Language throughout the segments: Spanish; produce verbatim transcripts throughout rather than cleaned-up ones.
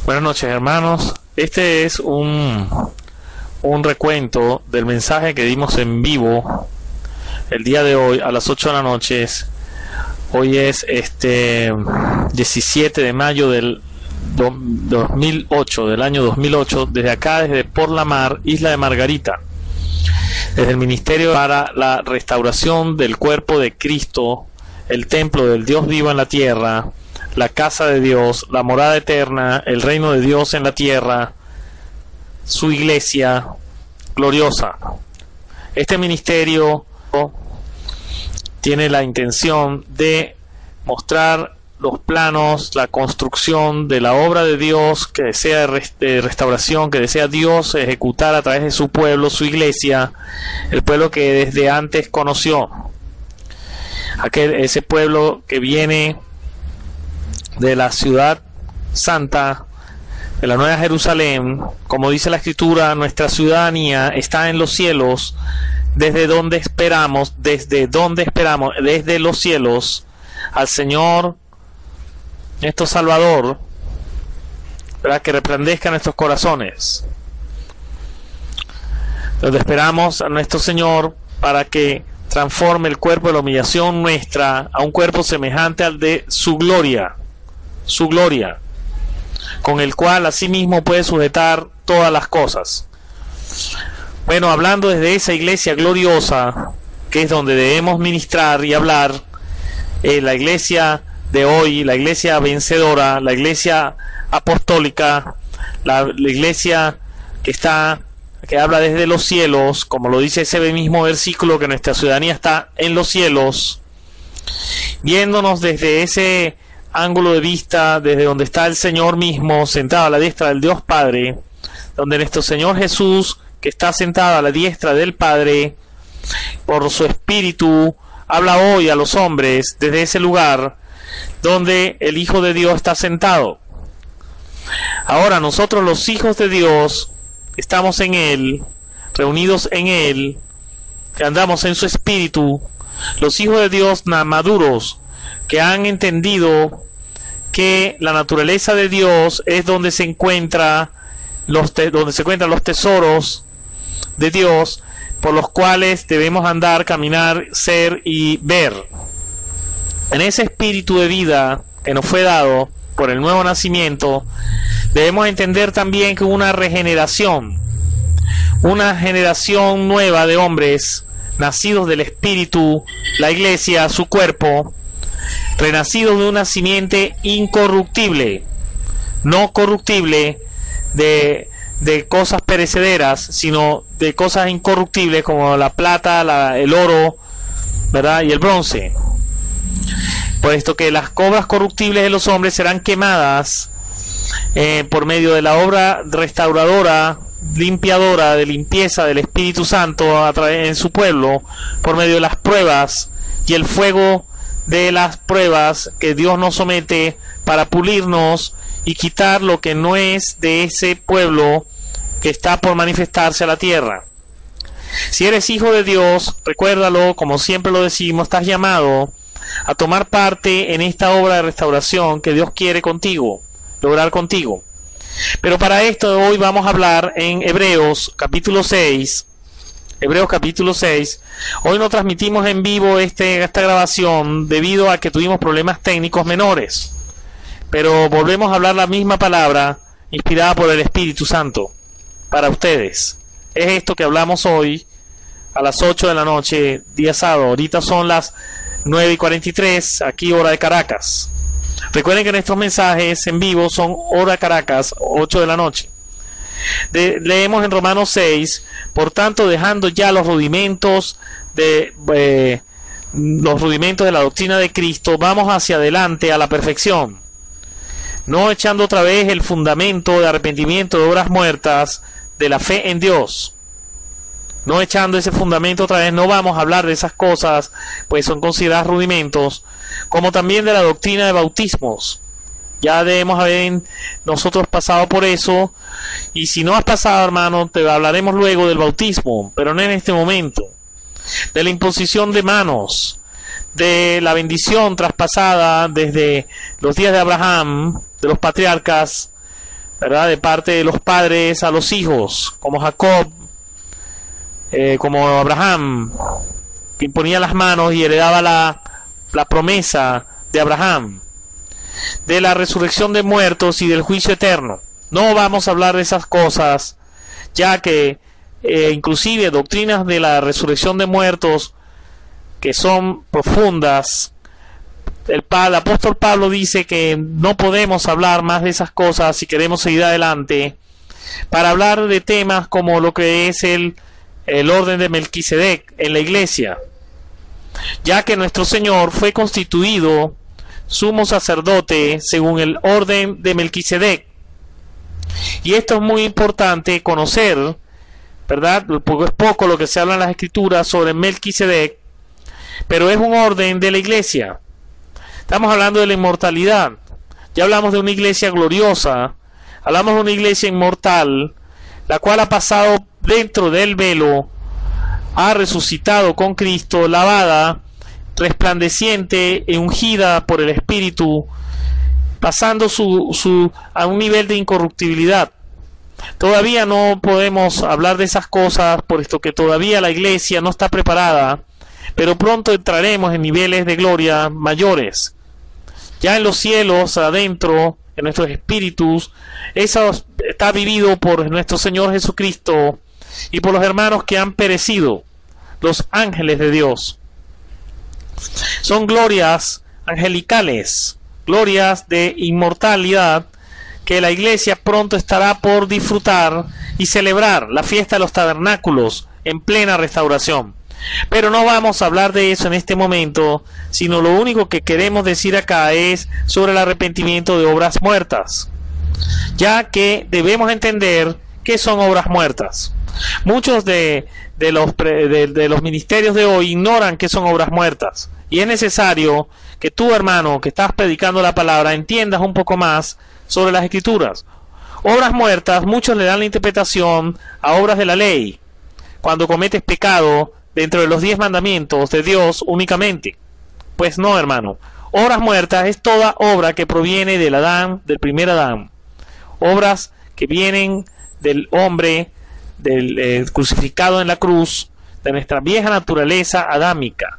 Buenas noches, hermanos. Este es un, un recuento del mensaje que dimos en vivo el día de hoy a las ocho de la noche. Hoy es este diecisiete de mayo del do, dos mil ocho, del año dos mil ocho, desde acá, desde Por la Mar, Isla de Margarita, desde el Ministerio para la Restauración del Cuerpo de Cristo, el Templo del Dios Vivo en la Tierra, la Casa de Dios, la Morada Eterna, el Reino de Dios en la Tierra, su Iglesia gloriosa. Este ministerio tiene la intención de mostrar los planos, la construcción de la obra de Dios que desea de restauración, que desea Dios ejecutar a través de su pueblo, su Iglesia, el pueblo que desde antes conoció, aquel ese pueblo que viene de la ciudad santa, de la Nueva Jerusalén. Como dice la Escritura, nuestra ciudadanía está en los cielos, desde donde esperamos, desde donde esperamos, desde los cielos, al Señor, nuestro Salvador, para que resplandezca en nuestros corazones. Donde esperamos a nuestro Señor para que transforme el cuerpo de la humillación nuestra a un cuerpo semejante al de su gloria, su gloria, con el cual asimismo puede sujetar todas las cosas. Bueno, hablando desde esa iglesia gloriosa, que es donde debemos ministrar y hablar, eh, la iglesia de hoy, la iglesia vencedora, la iglesia apostólica, la, la iglesia que está, que habla desde los cielos, como lo dice ese mismo versículo, que nuestra ciudadanía está en los cielos, viéndonos desde ese ángulo de vista, desde donde está el Señor mismo sentado a la diestra del Dios Padre, donde nuestro Señor Jesús, que está sentado a la diestra del Padre, por su Espíritu, habla hoy a los hombres desde ese lugar donde el Hijo de Dios está sentado. Ahora nosotros, los hijos de Dios, estamos en Él, reunidos en Él, que andamos en su Espíritu, los hijos de Dios maduros, que han entendido que la naturaleza de Dios es donde se encuentra los te donde se encuentran los tesoros de Dios, por los cuales debemos andar, caminar, ser y ver. En ese espíritu de vida que nos fue dado por el nuevo nacimiento, debemos entender también que una regeneración, una generación nueva de hombres nacidos del Espíritu, la iglesia, su cuerpo, renacidos de una simiente incorruptible, no corruptible de, de cosas perecederas, sino de cosas incorruptibles como la plata, la, el oro, ¿verdad? Y el bronce. Puesto que las cobras corruptibles de los hombres serán quemadas eh, por medio de la obra restauradora, limpiadora, de limpieza del Espíritu Santo a través en su pueblo, por medio de las pruebas y el fuego de las pruebas que Dios nos somete para pulirnos y quitar lo que no es de ese pueblo que está por manifestarse a la tierra. Si eres hijo de Dios, recuérdalo, como siempre lo decimos, estás llamado a tomar parte en esta obra de restauración que Dios quiere contigo, lograr contigo. Pero para esto hoy vamos a hablar en Hebreos capítulo seis. Hebreos capítulo seis. Hoy no transmitimos en vivo este, esta grabación debido a que tuvimos problemas técnicos menores, pero volvemos a hablar la misma palabra inspirada por el Espíritu Santo para ustedes. Es esto que hablamos hoy a las ocho de la noche, día sábado. Ahorita son las nueve y cuarenta y tres, aquí hora de Caracas. Recuerden que nuestros mensajes en vivo son hora Caracas, ocho de la noche. De, leemos en Romanos seis: por tanto, dejando ya los rudimentos de eh, los rudimentos de la doctrina de Cristo, vamos hacia adelante a la perfección, no echando otra vez el fundamento de arrepentimiento de obras muertas de la fe en Dios. No echando ese fundamento otra vez, no vamos a hablar de esas cosas, pues son consideradas rudimentos, como también de la doctrina de bautismos. Ya debemos haber nosotros pasado por eso, y si no has pasado, hermano, te hablaremos luego del bautismo, pero no en este momento. De la imposición de manos, de la bendición traspasada desde los días de Abraham, de los patriarcas, ¿verdad? De parte de los padres a los hijos, como Jacob, eh, como Abraham, que imponía las manos y heredaba la, la promesa de Abraham, de la resurrección de muertos y del juicio eterno. No vamos a hablar de esas cosas, ya que eh, inclusive doctrinas de la resurrección de muertos que son profundas, el, el apóstol Pablo dice que no podemos hablar más de esas cosas si queremos seguir adelante, para hablar de temas como lo que es el, el orden de Melquisedec en la iglesia, ya que nuestro Señor fue constituido sumo sacerdote según el orden de Melquisedec. Y esto es muy importante conocer, ¿verdad? Porque es poco lo que se habla en las escrituras sobre Melquisedec, pero es un orden de la iglesia. Estamos hablando de la inmortalidad. Ya hablamos de una iglesia gloriosa, hablamos de una iglesia inmortal, la cual ha pasado dentro del velo, ha resucitado con Cristo, lavada, resplandeciente e ungida por el Espíritu, pasando su, su, a un nivel de incorruptibilidad. Todavía no podemos hablar de esas cosas, puesto que todavía la iglesia no está preparada, pero pronto entraremos en niveles de gloria mayores. Ya en los cielos, adentro, en nuestros espíritus, eso está vivido por nuestro Señor Jesucristo y por los hermanos que han perecido, los ángeles de Dios. Son glorias angelicales, glorias de inmortalidad, que la iglesia pronto estará por disfrutar y celebrar la fiesta de los tabernáculos en plena restauración. Pero no vamos a hablar de eso en este momento, sino lo único que queremos decir acá es sobre el arrepentimiento de obras muertas, ya que debemos entender qué son obras muertas. Muchos de, de, los, de, de los ministerios de hoy ignoran qué son obras muertas, y es necesario que tú, hermano, que estás predicando la palabra, entiendas un poco más sobre las escrituras. Obras muertas, muchos le dan la interpretación a obras de la ley, cuando cometes pecado dentro de los diez mandamientos de Dios únicamente. Pues no, hermano. Obras muertas es toda obra que proviene del Adán, del primer Adán. Obras que vienen del hombre, del eh, crucificado en la cruz, de nuestra vieja naturaleza adámica.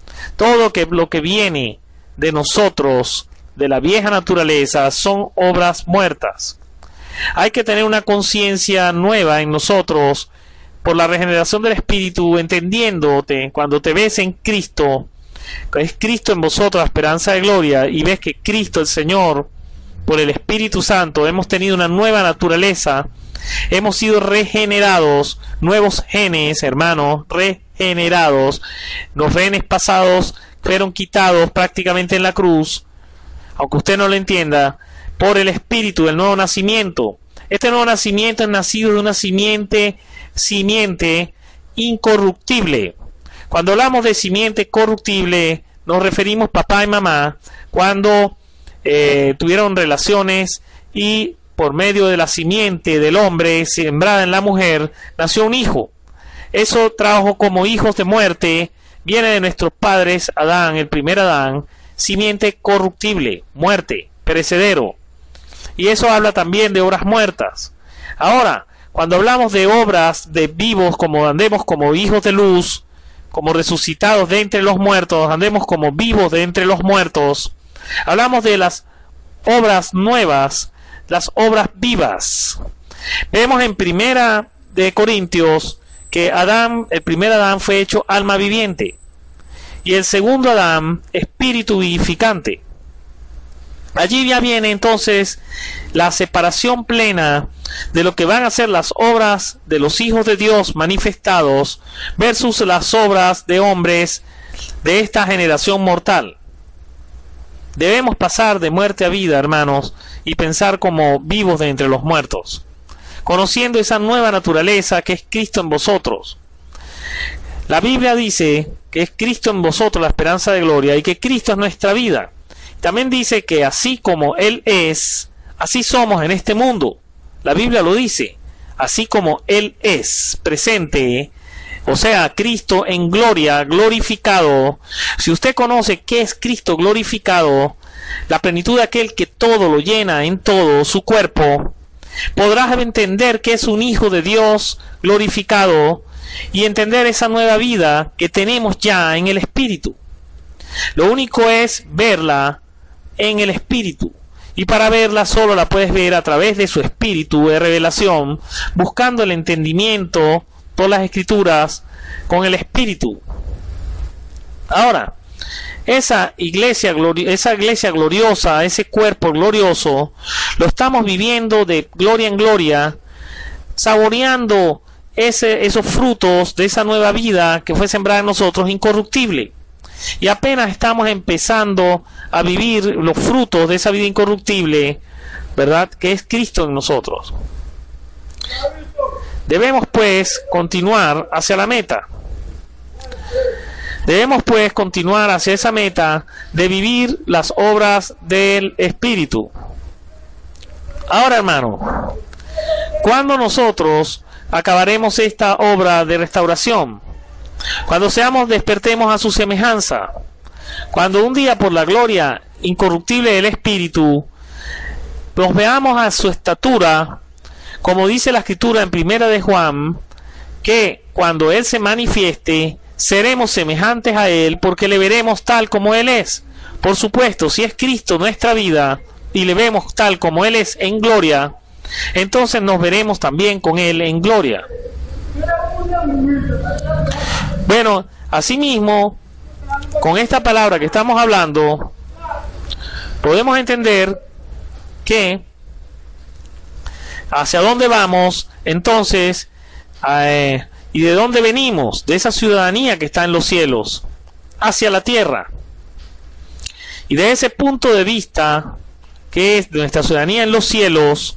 Todo que, lo que viene de nosotros, de la vieja naturaleza, son obras muertas. Hay que tener una conciencia nueva en nosotros por la regeneración del Espíritu, entendiéndote cuando te ves en Cristo, que es Cristo en vosotros, la esperanza de gloria, y ves que Cristo el Señor, por el Espíritu Santo, hemos tenido una nueva naturaleza, hemos sido regenerados, nuevos genes, hermanos, regenerados. Los genes pasados fueron quitados prácticamente en la cruz, aunque usted no lo entienda, por el Espíritu del nuevo nacimiento. Este nuevo nacimiento es nacido de una simiente, simiente incorruptible. Cuando hablamos de simiente corruptible, nos referimos papá y mamá cuando eh, tuvieron relaciones y por medio de la simiente del hombre sembrada en la mujer nació un hijo. Eso trajo como hijos de muerte, viene de nuestros padres Adán, el primer Adán, simiente corruptible, muerte, perecedero. Y eso habla también de obras muertas. Ahora, cuando hablamos de obras de vivos, como andemos como hijos de luz, como resucitados de entre los muertos, andemos como vivos de entre los muertos, hablamos de las obras nuevas, las obras vivas. Vemos en Primera de Corintios que Adán, el primer Adán fue hecho alma viviente y el segundo Adán espíritu vivificante. Allí ya viene entonces la separación plena de lo que van a ser las obras de los hijos de Dios manifestados versus las obras de hombres de esta generación mortal. Debemos pasar de muerte a vida, hermanos, y pensar como vivos de entre los muertos, conociendo esa nueva naturaleza que es Cristo en vosotros. La Biblia dice que es Cristo en vosotros la esperanza de gloria y que Cristo es nuestra vida. También dice que así como Él es, así somos en este mundo. La Biblia lo dice, así como Él es presente, o sea, Cristo en gloria, glorificado. Si usted conoce qué es Cristo glorificado, la plenitud de aquel que todo lo llena en todo su cuerpo, podrás entender que es un hijo de Dios glorificado y entender esa nueva vida que tenemos ya en el Espíritu. Lo único es verla en el Espíritu. Y para verla solo la puedes ver a través de su Espíritu de revelación, buscando el entendimiento, todas las Escrituras, con el Espíritu. Ahora, esa iglesia, esa iglesia gloriosa, ese cuerpo glorioso, lo estamos viviendo de gloria en gloria, saboreando ese, esos frutos de esa nueva vida que fue sembrada en nosotros, incorruptible. Y apenas estamos empezando a vivir los frutos de esa vida incorruptible, ¿verdad?, que es Cristo en nosotros. Debemos pues continuar hacia la meta. Debemos pues continuar hacia esa meta de vivir las obras del Espíritu. Ahora, hermano, ¿cuándo nosotros acabaremos esta obra de restauración? Cuando seamos, despertemos a su semejanza. Cuando un día, por la gloria incorruptible del Espíritu, nos veamos a su estatura, como dice la Escritura en Primera de Juan, que cuando Él se manifieste, seremos semejantes a Él, porque le veremos tal como Él es. Por supuesto, si es Cristo nuestra vida, y le vemos tal como Él es en gloria, entonces nos veremos también con Él en gloria. Bueno, asimismo, con esta palabra que estamos hablando, podemos entender que hacia dónde vamos, entonces, eh, y de dónde venimos, de esa ciudadanía que está en los cielos, hacia la tierra. Y de ese punto de vista, que es de nuestra ciudadanía en los cielos,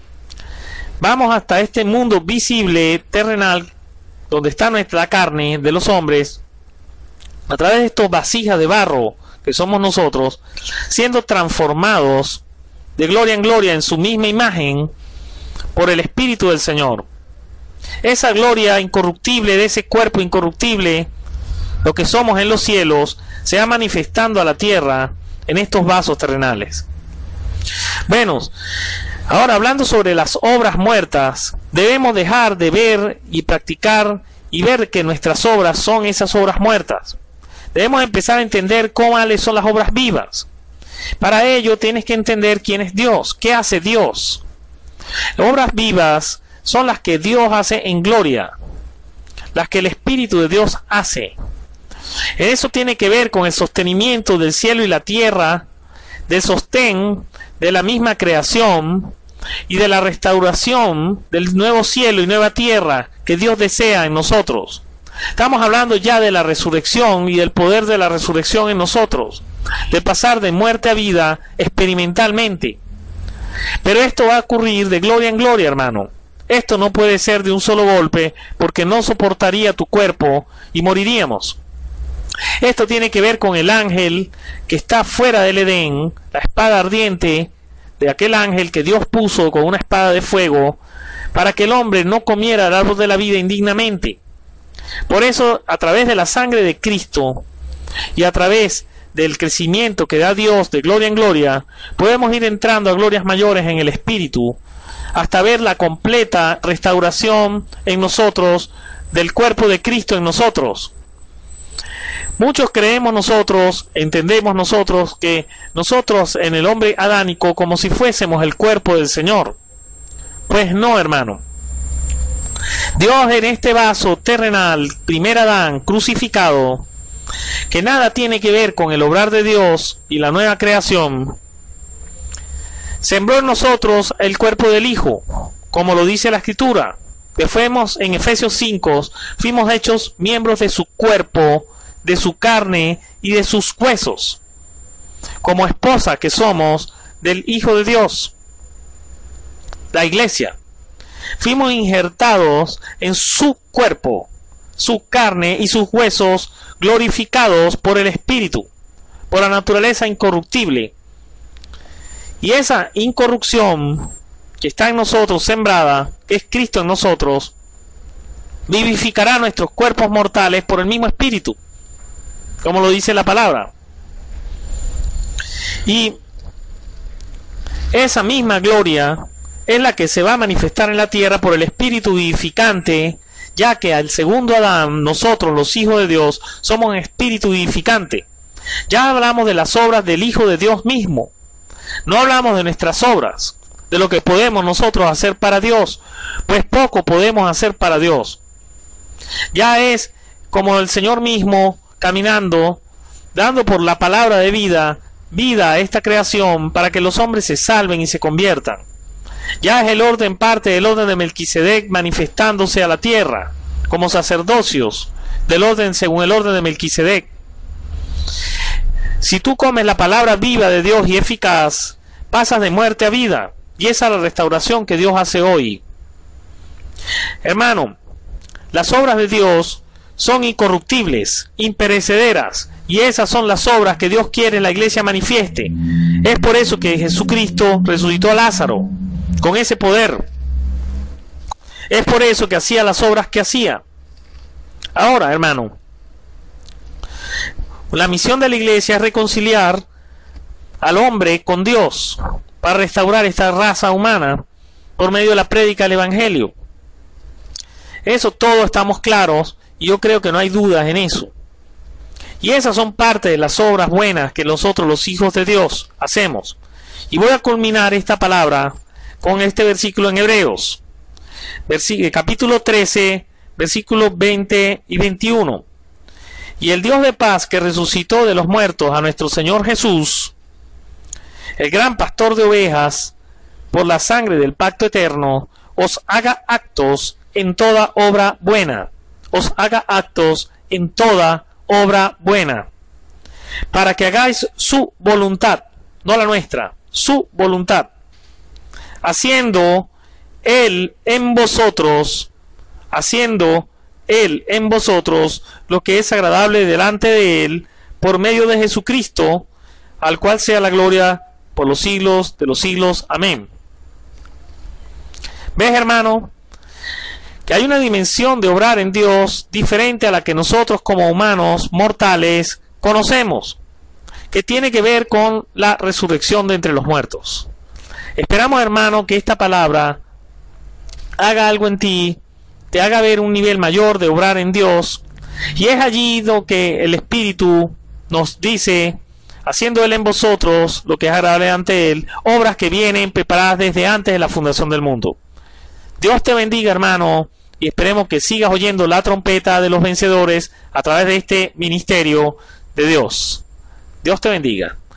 vamos hasta este mundo visible, terrenal, donde está nuestra carne de los hombres, a través de estos vasijas de barro que somos nosotros, siendo transformados de gloria en gloria en su misma imagen por el Espíritu del Señor. Esa gloria incorruptible de ese cuerpo incorruptible, lo que somos en los cielos, se va manifestando a la tierra en estos vasos terrenales. Bueno, ahora hablando sobre las obras muertas, debemos dejar de ver y practicar y ver que nuestras obras son esas obras muertas. Debemos empezar a entender cuáles son las obras vivas. Para ello tienes que entender quién es Dios, qué hace Dios. Las obras vivas son las que Dios hace en gloria, las que el Espíritu de Dios hace. Eso tiene que ver con el sostenimiento del cielo y la tierra, del sostén de la misma creación y de la restauración del nuevo cielo y nueva tierra que Dios desea en nosotros. Estamos hablando ya de la resurrección y del poder de la resurrección en nosotros, de pasar de muerte a vida experimentalmente. Pero esto va a ocurrir de gloria en gloria, hermano. Esto no puede ser de un solo golpe, porque no soportaría tu cuerpo y moriríamos. Esto tiene que ver con el ángel que está fuera del Edén, la espada ardiente de aquel ángel que Dios puso con una espada de fuego para que el hombre no comiera el árbol de la vida indignamente. Por eso, a través de la sangre de Cristo y a través del crecimiento que da Dios de gloria en gloria, podemos ir entrando a glorias mayores en el Espíritu, hasta ver la completa restauración en nosotros del cuerpo de Cristo en nosotros. Muchos creemos nosotros, entendemos nosotros que nosotros en el hombre adánico como si fuésemos el cuerpo del Señor. Pues no, hermano. Dios en este vaso terrenal, primer Adán crucificado, que nada tiene que ver con el obrar de Dios y la nueva creación, sembró en nosotros el cuerpo del Hijo, como lo dice la Escritura, que fuimos en Efesios cinco, fuimos hechos miembros de su cuerpo, de su carne y de sus huesos, como esposa que somos del Hijo de Dios, la iglesia. Fuimos injertados en su cuerpo, su carne y sus huesos, glorificados por el Espíritu, por la naturaleza incorruptible. Y esa incorrupción que está en nosotros, sembrada, que es Cristo en nosotros, vivificará nuestros cuerpos mortales por el mismo Espíritu, como lo dice la palabra. Y esa misma gloria, es la que se va a manifestar en la tierra por el Espíritu vivificante, ya que al segundo Adán, nosotros los hijos de Dios, somos un espíritu vivificante. Ya hablamos de las obras del Hijo de Dios mismo. No hablamos de nuestras obras, de lo que podemos nosotros hacer para Dios, pues poco podemos hacer para Dios. Ya es como el Señor mismo caminando, dando por la palabra de vida, vida a esta creación para que los hombres se salven y se conviertan. Ya es el orden parte del orden de Melquisedec manifestándose a la tierra, como sacerdocios del orden según el orden de Melquisedec. Si tú comes la palabra viva de Dios y eficaz, pasas de muerte a vida, y esa es la restauración que Dios hace hoy. Hermano, las obras de Dios son incorruptibles, imperecederas, y esas son las obras que Dios quiere en la iglesia manifieste. Es por eso que Jesucristo resucitó a Lázaro, con ese poder. Es por eso que hacía las obras que hacía. Ahora, hermano, la misión de la iglesia es reconciliar al hombre con Dios, para restaurar esta raza humana por medio de la prédica del Evangelio. Eso todos estamos claros, y yo creo que no hay dudas en eso. Y esas son parte de las obras buenas que nosotros los hijos de Dios hacemos. Y voy a culminar esta palabra con este versículo en Hebreos, Versículo, capítulo trece, versículos veinte y veintiuno. Y el Dios de paz, que resucitó de los muertos a nuestro Señor Jesús, el gran pastor de ovejas, por la sangre del pacto eterno, os haga actos en toda obra buena, os haga actos en toda obra buena, para que hagáis su voluntad, no la nuestra, su voluntad, haciendo Él en vosotros, haciendo Él en vosotros lo que es agradable delante de Él, por medio de Jesucristo, al cual sea la gloria por los siglos de los siglos. Amén. ¿Ves, hermano? Que hay una dimensión de obrar en Dios diferente a la que nosotros como humanos mortales conocemos, que tiene que ver con la resurrección de entre los muertos. Esperamos, hermano, que esta palabra haga algo en ti, te haga ver un nivel mayor de obrar en Dios, y es allí lo que el Espíritu nos dice, haciendo Él en vosotros lo que es agradable ante Él, obras que vienen preparadas desde antes de la fundación del mundo. Dios te bendiga, hermano, y esperemos que sigas oyendo la trompeta de los vencedores a través de este ministerio de Dios. Dios te bendiga.